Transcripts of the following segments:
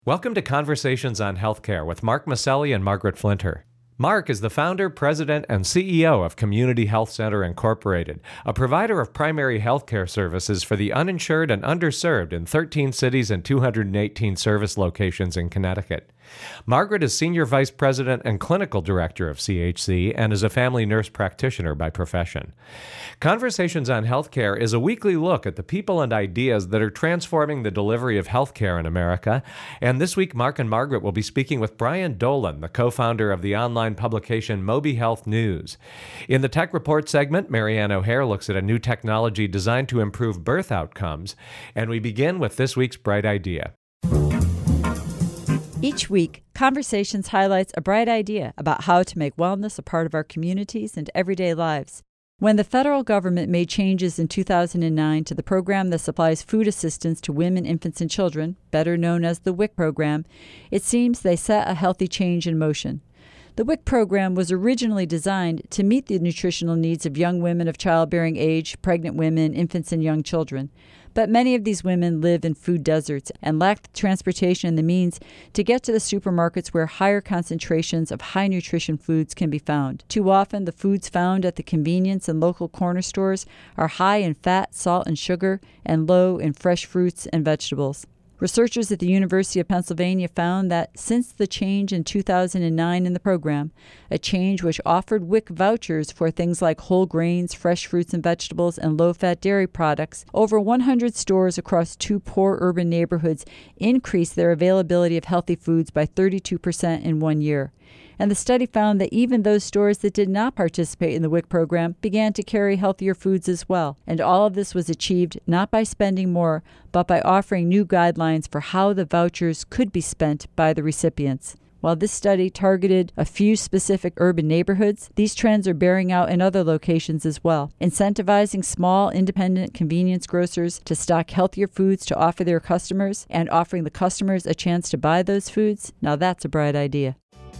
Welcome to Conversations on Healthcare with Mark Maselli and Margaret Flinter. Mark is the founder, president, and CEO of Community Health Center Incorporated, a provider of primary healthcare services for the uninsured and underserved in 13 cities and 218 service locations in Connecticut. Margaret is Senior Vice President and Clinical Director of CHC and is a family nurse practitioner by profession. Conversations on Healthcare is a weekly look at the people and ideas that are transforming the delivery of healthcare in America. And this week, Mark and Margaret will be speaking with Brian Dolan, the co-founder of the online publication Moby Health News. In the Tech Report segment, Marianne O'Hare looks at a new technology designed to improve birth outcomes. And we begin with this week's Bright Idea. Each week, Conversations highlights a bright idea about how to make wellness a part of our communities and everyday lives. When the federal government made changes in 2009 to the program that supplies food assistance to women, infants, and children, better known as the WIC program, it seems they set a healthy change in motion. The WIC program was originally designed to meet the nutritional needs of young women of childbearing age, pregnant women, infants, and young children. But many of these women live in food deserts and lack the transportation and the means to get to the supermarkets where higher concentrations of high nutrition foods can be found. Too often, the foods found at the convenience and local corner stores are high in fat, salt, and sugar, and low in fresh fruits and vegetables. Researchers at the University of Pennsylvania found that since the change in 2009 in the program, a change which offered WIC vouchers for things like whole grains, fresh fruits and vegetables, and low-fat dairy products, over 100 stores across 2 poor urban neighborhoods increased their availability of healthy foods by 32% in 1 year. And the study found that even those stores that did not participate in the WIC program began to carry healthier foods as well. And all of this was achieved not by spending more, but by offering new guidelines for how the vouchers could be spent by the recipients. While this study targeted a few specific urban neighborhoods, these trends are bearing out in other locations as well. Incentivizing small, independent convenience grocers to stock healthier foods to offer their customers and offering the customers a chance to buy those foods, now that's a bright idea.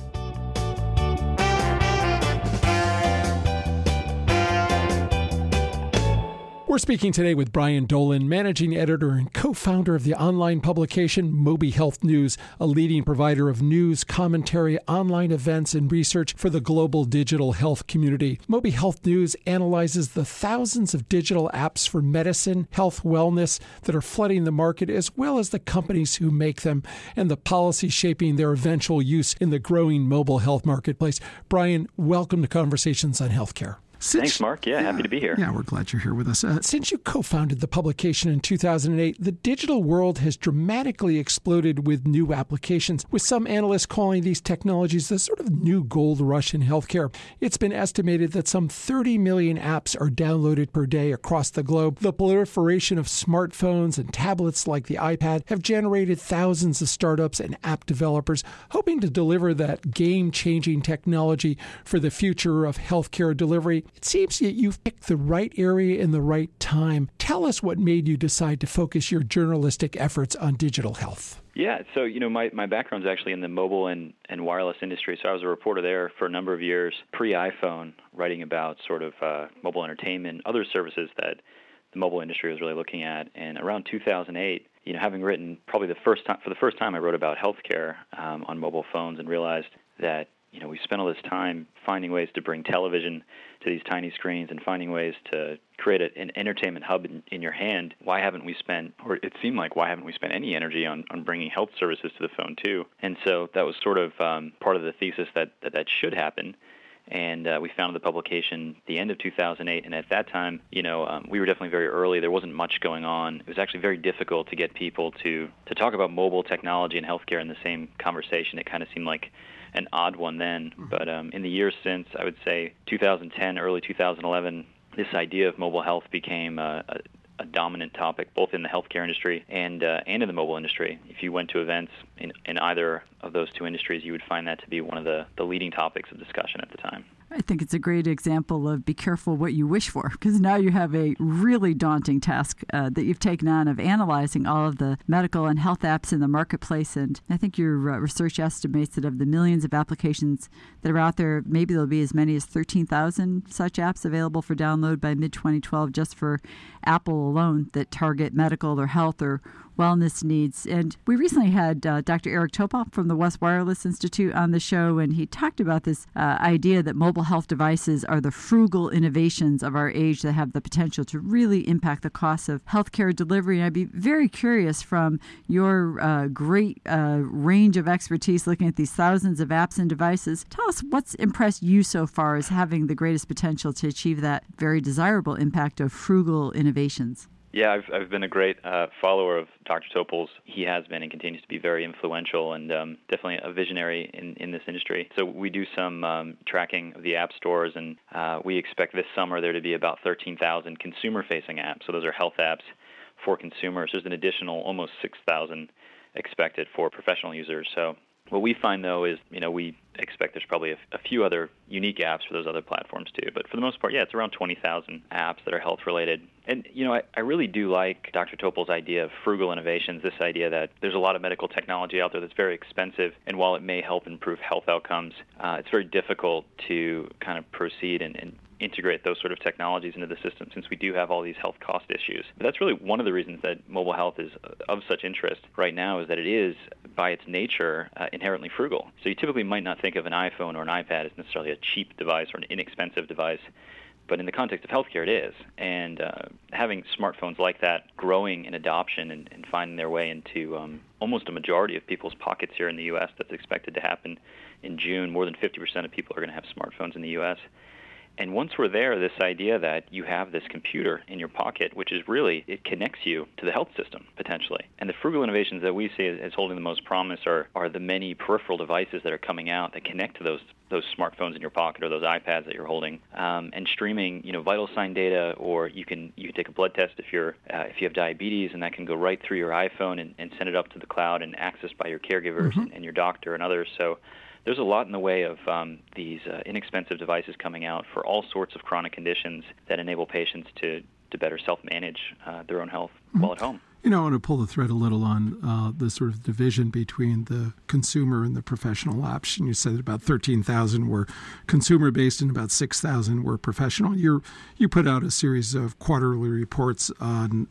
We're speaking today with Brian Dolan, managing editor and co-founder of the online publication Moby Health News, a leading provider of news, commentary, online events, and research for the global digital health community. Moby Health News analyzes the thousands of digital apps for medicine, health, wellness that are flooding the market, as well as the companies who make them and the policy shaping their eventual use in the growing mobile health marketplace. Brian, welcome to Conversations on Healthcare. Thanks, Mark. Yeah, happy to be here. Yeah, we're glad you're here with us. Since you co-founded the publication in 2008, the digital world has dramatically exploded with new applications, with some analysts calling these technologies the sort of new gold rush in healthcare. It's been estimated that some 30 million apps are downloaded per day across the globe. The proliferation of smartphones and tablets like the iPad have generated thousands of startups and app developers hoping to deliver that game-changing technology for the future of healthcare delivery. It seems that you've picked the right area in the right time. Tell us what made you decide to focus your journalistic efforts on digital health. Yeah, so, my background's actually in the mobile and wireless industry. So I was a reporter there for a number of years, pre-iPhone, writing about sort of mobile entertainment, other services that the mobile industry was really looking at. And around 2008, having written probably for the first time, I wrote about healthcare on mobile phones and realized that we spent all this time finding ways to bring television to these tiny screens and finding ways to create an entertainment hub in your hand. Why haven't we spent any energy on bringing health services to the phone too? And so that was sort of part of the thesis that should happen. And we founded the publication at the end of 2008. And at that time, we were definitely very early. There wasn't much going on. It was actually very difficult to get people to talk about mobile technology and healthcare in the same conversation. It kind of seemed like an odd one then. But in the years since, I would say 2010, early 2011, this idea of mobile health became a dominant topic, both in the healthcare industry and in the mobile industry. If you went to events in either of those two industries, you would find that to be one of the leading topics of discussion at the time. I think it's a great example of be careful what you wish for, because now you have a really daunting task that you've taken on of analyzing all of the medical and health apps in the marketplace. And I think your research estimates that of the millions of applications that are out there, maybe there'll be as many as 13,000 such apps available for download by mid-2012 just for Apple alone that target medical or health or wellness needs. And we recently had Dr. Eric Topol from the West Wireless Institute on the show, and he talked about this idea that mobile health devices are the frugal innovations of our age that have the potential to really impact the costs of healthcare delivery. And I'd be very curious, from your great range of expertise looking at these thousands of apps and devices, tell us what's impressed you so far as having the greatest potential to achieve that very desirable impact of frugal innovations. Yeah, I've been a great follower of Dr. Topol's. He has been and continues to be very influential and definitely a visionary in this industry. So we do some tracking of the app stores, and we expect this summer there to be about 13,000 consumer-facing apps. So those are health apps for consumers. There's an additional almost 6,000 expected for professional users. So what we find, though, is, we expect there's probably a few other unique apps for those other platforms, too. But for the most part, it's around 20,000 apps that are health-related. And, I really do like Dr. Topol's idea of frugal innovations, this idea that there's a lot of medical technology out there that's very expensive, and while it may help improve health outcomes, it's very difficult to kind of proceed and integrate those sort of technologies into the system, since we do have all these health cost issues. But that's really one of the reasons that mobile health is of such interest right now, is that it is, by its nature, inherently frugal. So you typically might not think of an iPhone or an iPad as necessarily a cheap device or an inexpensive device, but in the context of healthcare, it is. And having smartphones like that growing in adoption and finding their way into almost a majority of people's pockets here in the U.S., that's expected to happen in June. More than 50% of people are going to have smartphones in the U.S., and once we're there, this idea that you have this computer in your pocket, which is really, it connects you to the health system, potentially. And the frugal innovations that we see as holding the most promise are the many peripheral devices that are coming out that connect to those smartphones in your pocket or those iPads that you're holding, and streaming, vital sign data, or you can take a blood test if you have diabetes, and that can go right through your iPhone and send it up to the cloud and accessed by your caregivers and your doctor and others. So there's a lot in the way of these inexpensive devices coming out for all sorts of chronic conditions that enable patients to better self-manage their own health while at home. I want to pull the thread a little on the sort of division between the consumer and the professional apps. And you said about 13,000 were consumer-based and about 6,000 were professional. You put out a series of quarterly reports on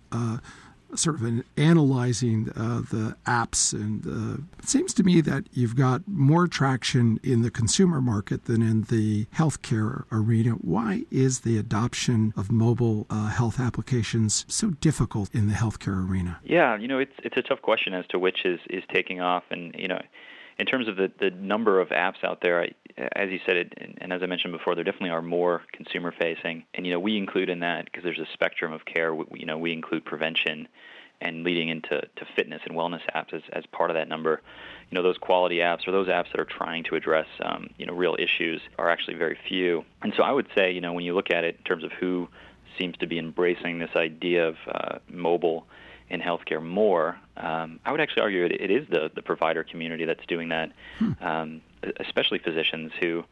sort of analyzing the apps, and it seems to me that you've got more traction in the consumer market than in the healthcare arena. Why is the adoption of mobile health applications so difficult in the healthcare arena? Yeah, it's a tough question as to which is taking off, and in terms of the number of apps out there, as you said, and as I mentioned before, there definitely are more consumer-facing. And, we include in that, because there's a spectrum of care, we include prevention and leading into fitness and wellness apps as part of that number. Those quality apps or those apps that are trying to address, real issues are actually very few. And so I would say, when you look at it in terms of who seems to be embracing this idea of mobile in healthcare more, I would actually argue it is the provider community that's doing that, especially physicians who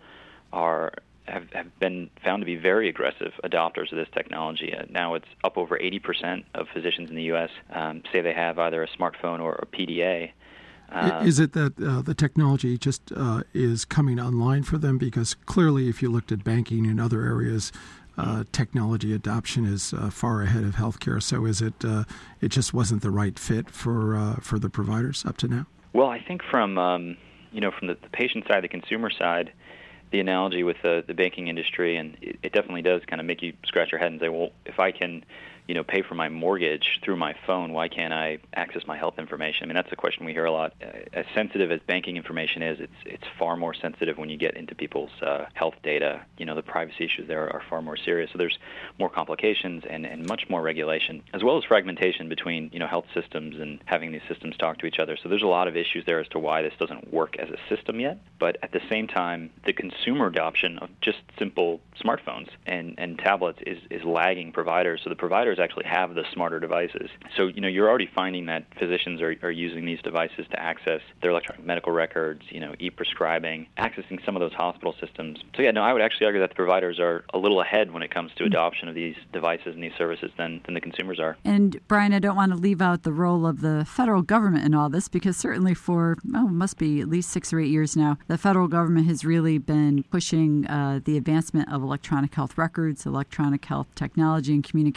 have been found to be very aggressive adopters of this technology. Now it's up over 80% of physicians in the U.S. Say they have either a smartphone or a PDA. Is it that the technology just is coming online for them? Because clearly, if you looked at banking and other areas, technology adoption is far ahead of healthcare. So is it just wasn't the right fit for the providers up to now? Well, I think from the patient side, the consumer side, the analogy with the banking industry, and it definitely does kind of make you scratch your head and say, well, if I can pay for my mortgage through my phone, why can't I access my health information? I mean, that's a question we hear a lot. As sensitive as banking information is, it's far more sensitive when you get into people's health data. The privacy issues there are far more serious. So there's more complications and much more regulation, as well as fragmentation between, health systems and having these systems talk to each other. So there's a lot of issues there as to why this doesn't work as a system yet. But at the same time, the consumer adoption of just simple smartphones and tablets is lagging providers. So the providers actually have the smarter devices. So, you're already finding that physicians are using these devices to access their electronic medical records, e-prescribing, accessing some of those hospital systems. So, I would actually argue that the providers are a little ahead when it comes to adoption of these devices and these services than the consumers are. And, Brian, I don't want to leave out the role of the federal government in all this, because certainly for, must be at least 6 or 8 years now, the federal government has really been pushing the advancement of electronic health records, electronic health technology and communication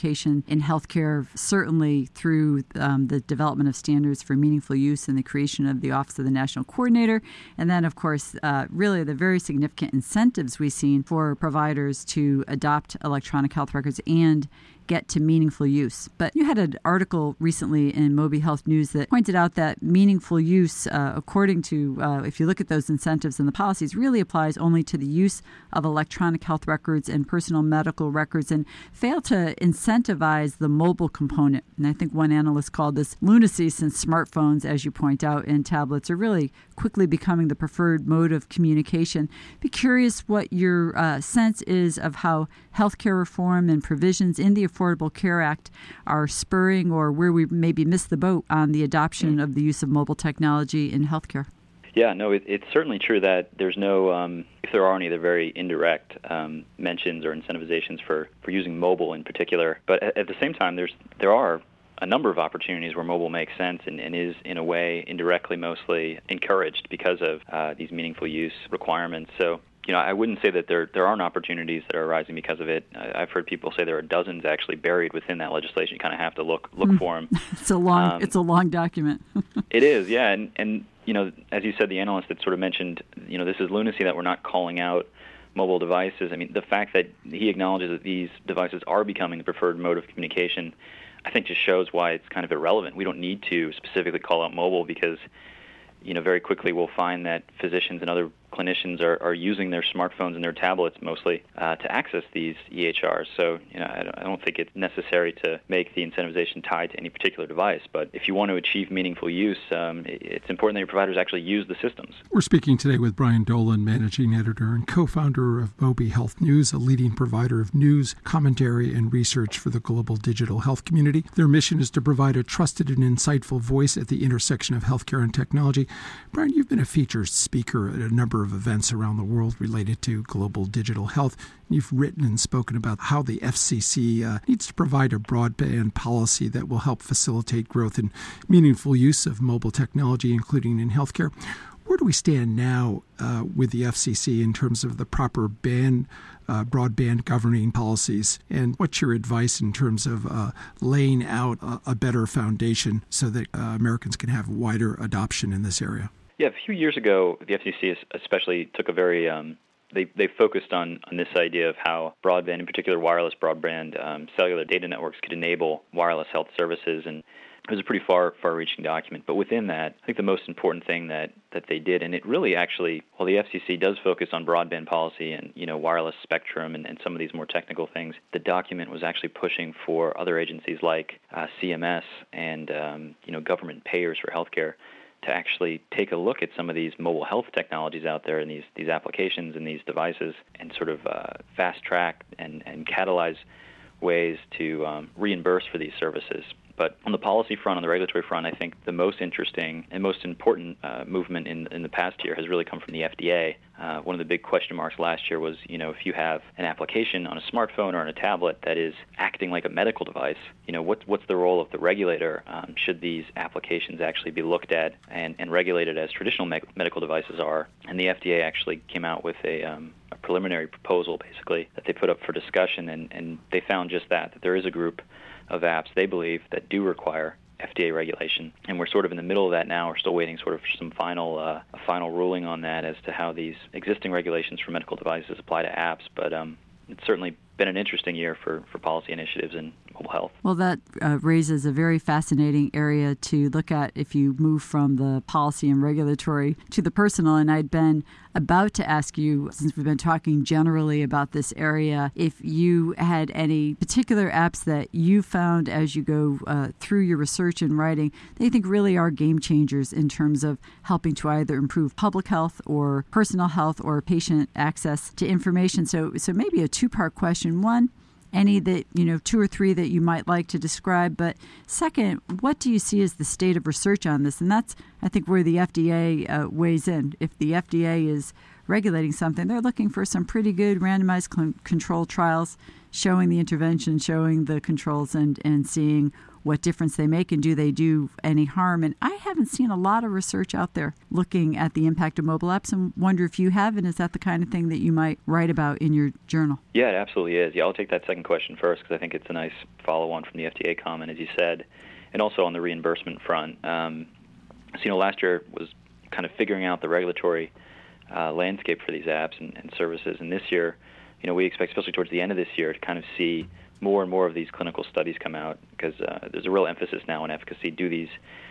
in healthcare, certainly through the development of standards for meaningful use and the creation of the Office of the National Coordinator. And then, of course, really the very significant incentives we've seen for providers to adopt electronic health records and get to meaningful use. But you had an article recently in Moby Health News that pointed out that meaningful use, according to, if you look at those incentives and the policies, really applies only to the use of electronic health records and personal medical records and fail to incentivize the mobile component. And I think one analyst called this lunacy, since smartphones, as you point out, and tablets are really quickly becoming the preferred mode of communication. Be curious what your sense is of how healthcare reform and provisions in the Affordable Care Act are spurring, or where we maybe missed the boat on the adoption of the use of mobile technology in healthcare. Yeah, no, it's certainly true that there's no, if there are any, they're very indirect mentions or incentivizations for using mobile in particular. But at the same time, there are a number of opportunities where mobile makes sense and is, in a way, indirectly mostly encouraged because of these meaningful use requirements. So, I wouldn't say that there aren't opportunities that are arising because of it. I've heard people say there are dozens actually buried within that legislation. You kind of have to look for them. It's a long document. It is, yeah, and as you said, the analyst that sort of mentioned, this is lunacy that we're not calling out mobile devices. I mean, the fact that he acknowledges that these devices are becoming the preferred mode of communication, I think just shows why it's kind of irrelevant. We don't need to specifically call out mobile because, very quickly we'll find that physicians and other clinicians are using their smartphones and their tablets mostly to access these EHRs. So, I don't think it's necessary to make the incentivization tied to any particular device. But if you want to achieve meaningful use, it's important that your providers actually use the systems. We're speaking today with Brian Dolan, managing editor and co-founder of Moby Health News, a leading provider of news, commentary, and research for the global digital health community. Their mission is to provide a trusted and insightful voice at the intersection of healthcare and technology. Brian, you've been a featured speaker at a number of events around the world related to global digital health. You've written and spoken about how the FCC needs to provide a broadband policy that will help facilitate growth and meaningful use of mobile technology, including in healthcare. Where do we stand now with the FCC in terms of the proper broadband governing policies? And what's your advice in terms of laying out a better foundation so that Americans can have wider adoption in this area? Yeah, a few years ago, the FCC especially took a very, they focused on this idea of how broadband, in particular wireless broadband, cellular data networks could enable wireless health services, and it was a pretty far-reaching document. But within that, I think the most important thing that they did, and it really actually, while the FCC does focus on broadband policy and, wireless spectrum and some of these more technical things, the document was actually pushing for other agencies like CMS and, government payers for healthcare to actually take a look at some of these mobile health technologies out there and these applications and these devices and sort of fast track and catalyze ways to reimburse for these services. But on the policy front, on the regulatory front, I think the most interesting and most important movement in the past year has really come from the FDA. One of the big question marks last year was, if you have an application on a smartphone or on a tablet that is acting like a medical device, what's the role of the regulator? Should these applications actually be looked at and regulated as traditional medical devices are? And the FDA actually came out with a preliminary proposal, basically, that they put up for discussion, and they found just that there is a group of apps they believe that do require FDA regulation, and we're sort of in the middle of that now. We're still waiting sort of for some final ruling on that as to how these existing regulations for medical devices apply to apps, but it's certainly been an interesting year for policy initiatives in mobile health. Well, that raises a very fascinating area to look at if you move from the policy and regulatory to the personal. And I'd been about to ask you, since we've been talking generally about this area, if you had any particular apps that you found as you go through your research and writing that you think really are game changers in terms of helping to either improve public health or personal health or patient access to information. So maybe a two-part question. One, any that, two or three that you might like to describe. But second, what do you see as the state of research on this? And that's, I think, where the FDA weighs in. If the FDA is regulating something, they're looking for some pretty good randomized control trials showing the intervention, showing the controls, and seeing what difference they make and do they do any harm. And I haven't seen a lot of research out there looking at the impact of mobile apps, and wonder if you have, and is that the kind of thing that you might write about in your journal? Yeah, it absolutely is. Yeah, I'll take that second question first because I think it's a nice follow-on from the FDA comment, as you said, and also on the reimbursement front. So, last year was kind of figuring out the regulatory landscape for these apps and services, and this year, we expect, especially towards the end of this year, to kind of see more and more of these clinical studies come out because there's a real emphasis now on efficacy. Do these,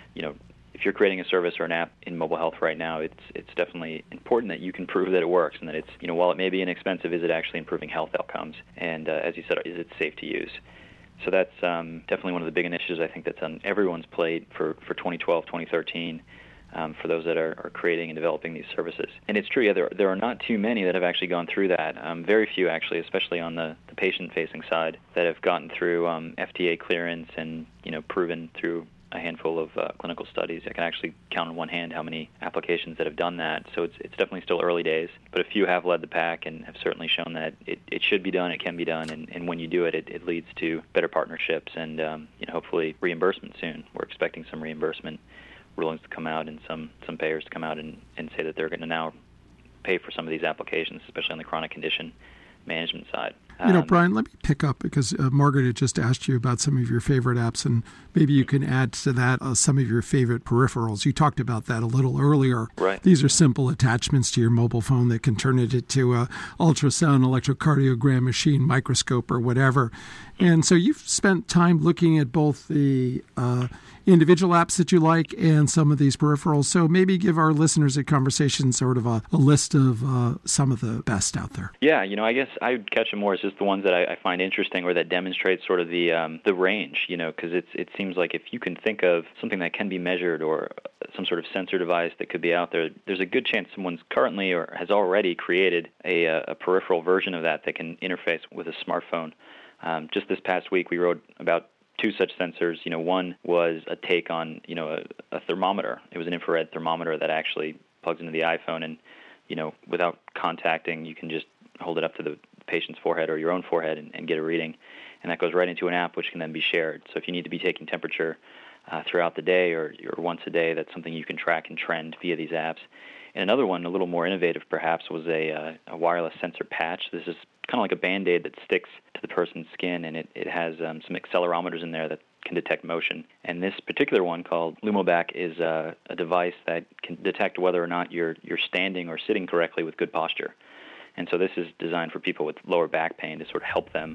if you're creating a service or an app in mobile health right now, it's definitely important that you can prove that it works and that it's, while it may be inexpensive, is it actually improving health outcomes? And as you said, is it safe to use? So that's definitely one of the big initiatives I think that's on everyone's plate for 2012, 2013. For those that are creating and developing these services. And it's true, there are not too many that have actually gone through that. Very few, actually, especially on the patient-facing side, that have gotten through FDA clearance and, proven through a handful of clinical studies. I can actually count on one hand how many applications that have done that. So it's definitely still early days. But a few have led the pack and have certainly shown that it should be done, it can be done, and when you do it, it leads to better partnerships and, hopefully reimbursement soon. We're expecting some reimbursement rulings to come out and some payers to come out and say that they're going to now pay for some of these applications, especially on the chronic condition management side. Brian, let me pick up because Margaret had just asked you about some of your favorite apps, and maybe you can add to that some of your favorite peripherals. You talked about that a little earlier. Right. These are simple attachments to your mobile phone that can turn it into a ultrasound, electrocardiogram machine, microscope, or whatever. And so you've spent time looking at both the individual apps that you like and some of these peripherals. So maybe give our listeners at Conversation sort of a list of some of the best out there. Yeah, I guess I would catch them more as just the ones that I find interesting or that demonstrate sort of the range, because it seems like if you can think of something that can be measured or some sort of sensor device that could be out there, there's a good chance someone's currently or has already created a peripheral version of that can interface with a smartphone. Just this past week, we wrote about two such sensors. One was a take on, a thermometer. It was an infrared thermometer that actually plugs into the iPhone and, without contacting, you can just hold it up to the patient's forehead or your own forehead and get a reading. And that goes right into an app which can then be shared. So if you need to be taking temperature throughout the day or once a day, that's something you can track and trend via these apps. And another one, a little more innovative perhaps, was a wireless sensor patch. This is kind of like a Band-Aid that sticks to the person's skin, and it has some accelerometers in there that can detect motion. And this particular one, called Lumobac, is a device that can detect whether or not you're standing or sitting correctly with good posture. And so this is designed for people with lower back pain to sort of help them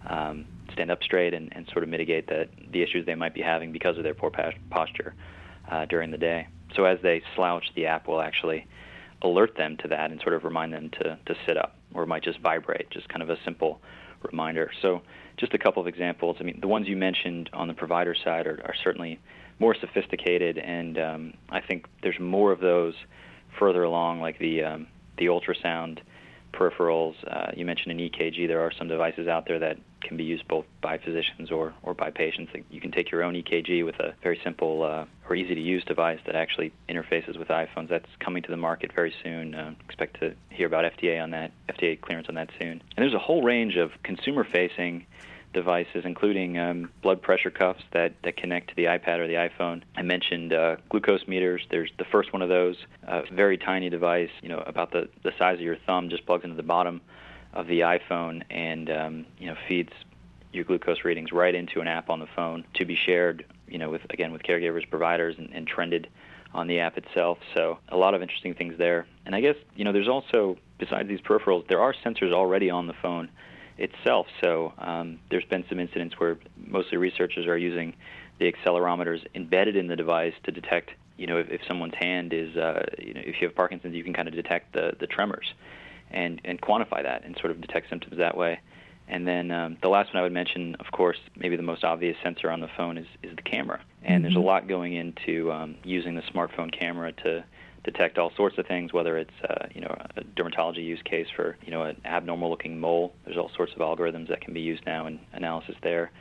stand up straight and sort of mitigate the issues they might be having because of their poor posture during the day. So as they slouch, the app will actually alert them to that and sort of remind them to sit up, or it might just vibrate, just kind of a simple reminder. So just a couple of examples. I mean, the ones you mentioned on the provider side are certainly more sophisticated, and I think there's more of those further along, like the ultrasound peripherals. You mentioned an EKG. There are some devices out there that can be used both by physicians or by patients. You can take your own EKG with a very simple or easy-to-use device that actually interfaces with iPhones. That's coming to the market very soon. Expect to hear about FDA clearance on that soon. And there's a whole range of consumer-facing devices, including blood pressure cuffs that connect to the iPad or the iPhone. I mentioned glucose meters. There's the first one of those, a very tiny device, about the size of your thumb, just plugs into the bottom of the iPhone and feeds your glucose readings right into an app on the phone to be shared, with caregivers, providers, and trended on the app itself. So a lot of interesting things there. And I guess, there's also, besides these peripherals, there are sensors already on the phone itself. So there's been some incidents where mostly researchers are using the accelerometers embedded in the device to detect, if someone's hand is, if you have Parkinson's, you can kind of detect the tremors and quantify that and sort of detect symptoms that way. And then the last one I would mention, of course, maybe the most obvious sensor on the phone is the camera. And there's a lot going into using the smartphone camera to detect all sorts of things, whether it's a dermatology use case for an abnormal-looking mole. There's all sorts of algorithms that can be used now in analysis there.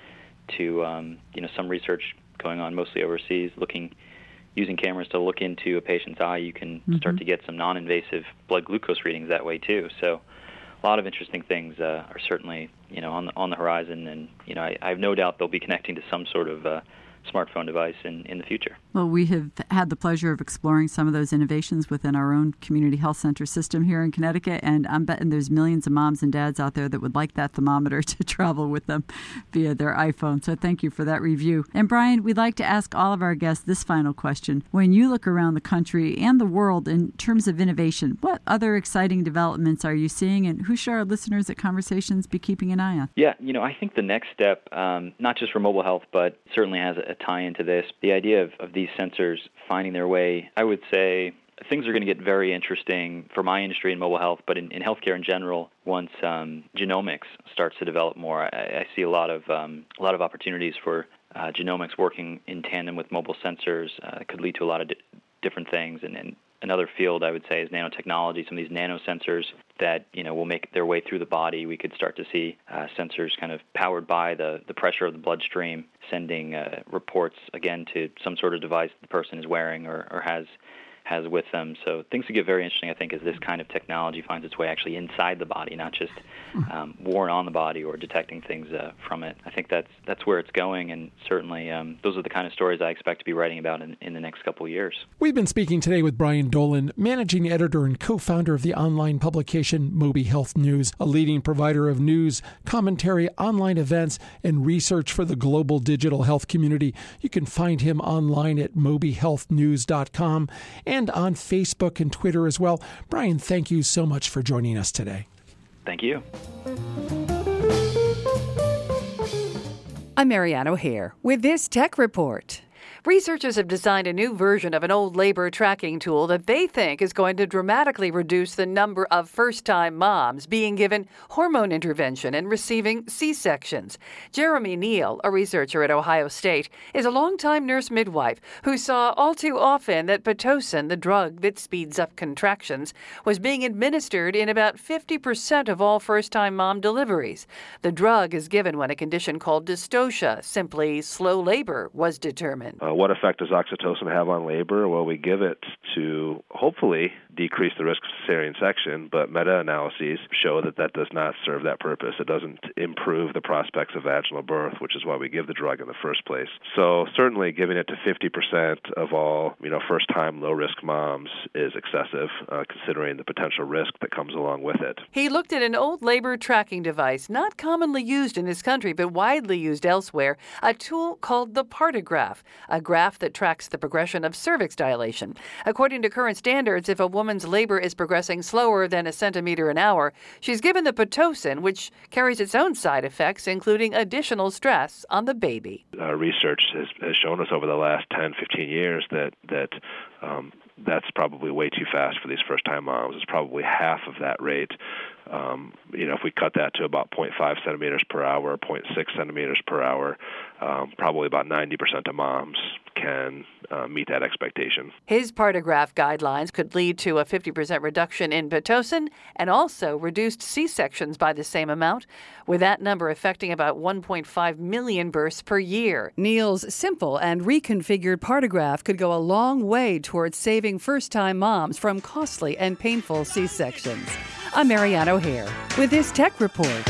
To some research going on mostly overseas, using cameras to look into a patient's eye. You can start to get some non-invasive blood glucose readings that way too. So a lot of interesting things are certainly, on the horizon, and, I have no doubt they'll be connecting to some sort of smartphone device in the future. Well, we have had the pleasure of exploring some of those innovations within our own community health center system here in Connecticut, and I'm betting there's millions of moms and dads out there that would like that thermometer to travel with them via their iPhone. So thank you for that review. And Brian, we'd like to ask all of our guests this final question. When you look around the country and the world in terms of innovation, what other exciting developments are you seeing, and who should our listeners at Conversations be keeping an eye on? Yeah, I think the next step, not just for mobile health, but certainly has a tie into this, the idea of these sensors finding their way, I would say things are going to get very interesting for my industry in mobile health, but in healthcare in general, once genomics starts to develop more. I see a lot of opportunities for genomics working in tandem with mobile sensors. Could lead to a lot of different things, and another field I would say is nanotechnology. Some of these nanosensors that will make their way through the body. We could start to see sensors kind of powered by the pressure of the bloodstream, sending reports again to some sort of device the person is wearing or has with them. So things could get very interesting, I think, as this kind of technology finds its way actually inside the body, not just worn on the body or detecting things from it. I think that's where it's going, and certainly those are the kind of stories I expect to be writing about in the next couple of years. We've been speaking today with Brian Dolan, managing editor and co-founder of the online publication Moby Health News, a leading provider of news, commentary, online events, and research for the global digital health community. You can find him online at mobyhealthnews.com and on Facebook and Twitter as well. Brian, thank you so much for joining us today. Thank you. I'm Marianne O'Hare with this Tech Report. Researchers have designed a new version of an old labor tracking tool that they think is going to dramatically reduce the number of first-time moms being given hormone intervention and receiving C-sections. Jeremy Neal, a researcher at Ohio State, is a longtime nurse midwife who saw all too often that Pitocin, the drug that speeds up contractions, was being administered in about 50% of all first-time mom deliveries. The drug is given when a condition called dystocia, simply slow labor, was determined. What effect does oxytocin have on labor? Well, we give it to hopefully decrease the risk of cesarean section, but meta-analyses show that does not serve that purpose. It doesn't improve the prospects of vaginal birth, which is why we give the drug in the first place. So certainly giving it to 50% of all, first-time low-risk moms is excessive, considering the potential risk that comes along with it. He looked at an old labor tracking device, not commonly used in this country, but widely used elsewhere, a tool called the Partigraph, a graph that tracks the progression of cervix dilation. According to current standards, if a woman's labor is progressing slower than a centimeter an hour, she's given the Pitocin, which carries its own side effects, including additional stress on the baby. Research has shown us over the last 10, 15 years that's probably way too fast for these first-time moms. It's probably half of that rate. If we cut that to about 0.5 centimeters per hour, 0.6 centimeters per hour, probably about 90% of moms can meet that expectation. His Partigraph guidelines could lead to a 50% reduction in Pitocin and also reduced C-sections by the same amount, with that number affecting about 1.5 million births per year. Neal's simple and reconfigured Partigraph could go a long way towards saving first-time moms from costly and painful C-sections. I'm Marianne O'Hare with this Tech Report.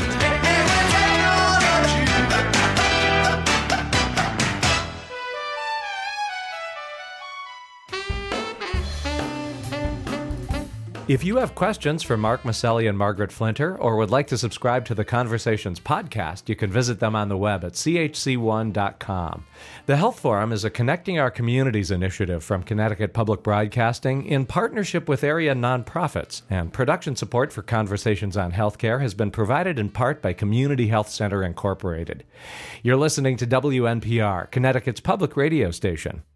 If you have questions for Mark Maselli and Margaret Flinter, or would like to subscribe to the Conversations podcast, you can visit them on the web at chc1.com. The Health Forum is a Connecting Our Communities initiative from Connecticut Public Broadcasting in partnership with area nonprofits, and production support for Conversations on Healthcare has been provided in part by Community Health Center Incorporated. You're listening to WNPR, Connecticut's public radio station.